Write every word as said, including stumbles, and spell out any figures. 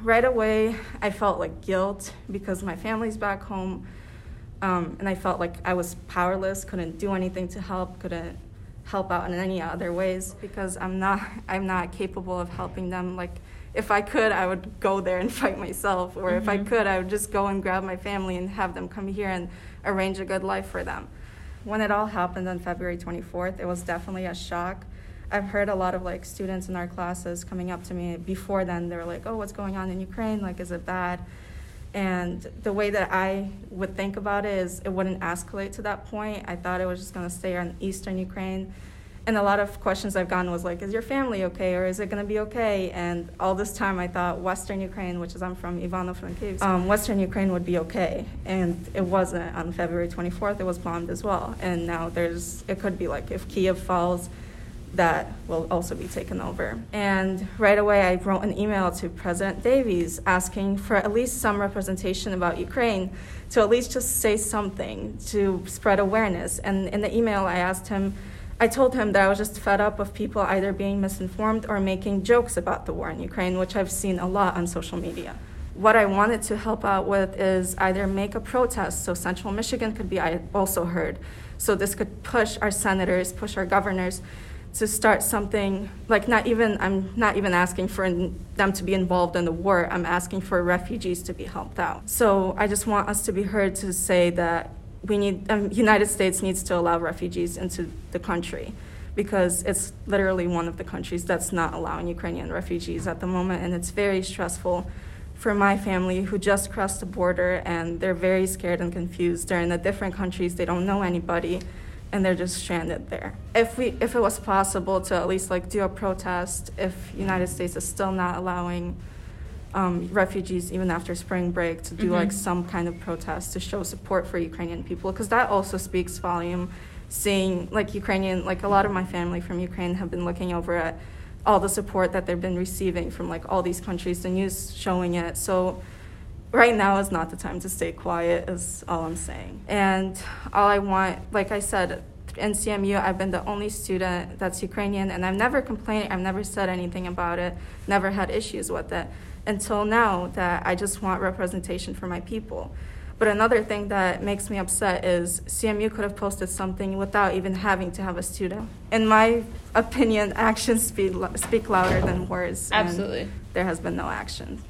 right away, I felt like guilt because my family's back home, um, and I felt like I was powerless, couldn't do anything to help, couldn't help out in any other ways because I'm not, I'm not capable of helping them. Like, if I could, I would go there and fight myself, or mm-hmm. if I could, I would just go and grab my family and have them come here and arrange a good life for them. When it all happened on February twenty-fourth, it was definitely a shock. I've heard a lot of like students in our classes coming up to me before then. They were like, oh, what's going on in Ukraine? Like, is it bad? And the way that I would think about it is it wouldn't escalate to that point. I thought it was just going to stay on eastern Ukraine. And a lot of questions I've gotten was like, is your family okay, or is it going to be okay? And all this time I thought Western Ukraine, which is I'm from Ivano-Frankivsk, um, Western Ukraine would be okay. And it wasn't. On February twenty-fourth, it was bombed as well. And now there's, it could be like if Kiev falls, that will also be taken over. And right away I wrote an email to President Davies asking for at least some representation about Ukraine, to at least just say something, to spread awareness. And in the email I asked him, I told him that I was just fed up of people either being misinformed or making jokes about the war in Ukraine, which I've seen a lot on social media. What I wanted to help out with is either make a protest so Central Michigan could be also heard. So this could push our senators, push our governors to start something, like not even, I'm not even asking for them to be involved in the war, I'm asking for refugees to be helped out. So I just want us to be heard to say that we need, um, United States needs to allow refugees into the country because it's literally one of the countries that's not allowing Ukrainian refugees at the moment, and it's very stressful for my family who just crossed the border and they're very scared and confused. They're in the different countries, they don't know anybody, and they're just stranded there. If we, if it was possible to at least like do a protest, if United States is still not allowing um, refugees even after spring break to do mm-hmm. like some kind of protest to show support for Ukrainian people, because that also speaks volume. Seeing like Ukrainian, like a lot of my family from Ukraine have been looking over at all the support that they've been receiving from like all these countries, the news showing it. So right now is not the time to stay quiet, is all I'm saying. And all I want, like I said, in C M U, I've been the only student that's Ukrainian, and I've never complained, I've never said anything about it, never had issues with it, until now that I just want representation for my people. But another thing that makes me upset is C M U could have posted something without even having to have a student. In my opinion, actions speak, speak louder than words. Absolutely. And there has been no action.